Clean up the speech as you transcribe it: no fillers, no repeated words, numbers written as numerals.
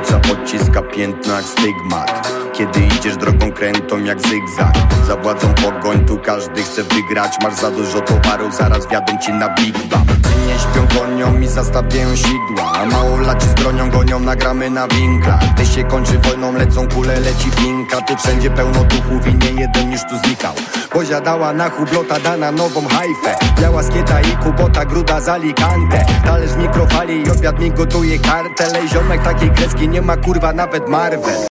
ulica odciska piętno jak stygmat. Kiedy idziesz drogą krętą jak zygzak. Za władzą pogoń, tu każdy chce wygrać. Masz za dużo towaru, zaraz wjadą ci na bigwam. Ci nie śpią, gonią i zastawiają sidła, a małolaci z bronią gonią, nagramy na winklach. Gdy się kończy wojną, lecą kule, leci finka. Tu wszędzie pełno duchów i nie jeden już tu znikał. Poziadała na hublota, da na nową hajfę. Biała skieta i kubota, gruda z Alicante. Talerz mikrofali i obiad mi gotuje kartę. Lej ziomek takiej kreski nie ma kurwa nawet Marvel.